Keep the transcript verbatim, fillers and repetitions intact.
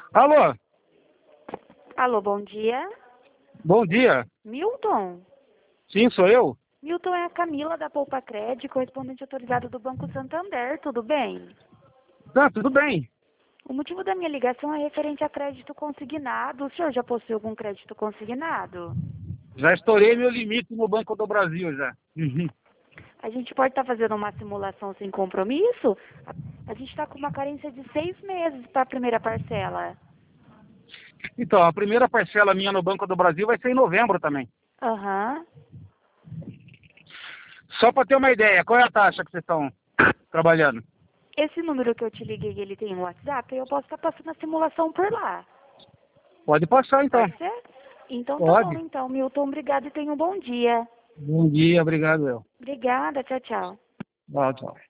Alô, Alô, bom dia. bom dia. Milton? Sim, sou eu? Milton é a Camila da Poupa Cred, correspondente autorizado do Banco Santander, tudo bem? Tá, tudo bem. O motivo da minha ligação é referente a crédito consignado. O senhor já possui algum crédito consignado? Já estourei meu limite no Banco do Brasil já. Uhum. A gente pode estar fazendo uma simulação sem compromisso? A, a gente está com uma carência de seis meses para a primeira parcela. Então, a primeira parcela minha no Banco do Brasil vai ser em novembro também. Aham. Só para ter uma ideia, qual é a taxa que vocês estão trabalhando? Esse número que eu te liguei, ele tem um WhatsApp, eu posso estar passando a simulação por lá. Pode passar então. Pode ser? Então tá bom, Pode. então. Milton, obrigado e tenha um bom dia. Bom dia, obrigado, eu. Obrigada, tchau, tchau. Tchau, tchau.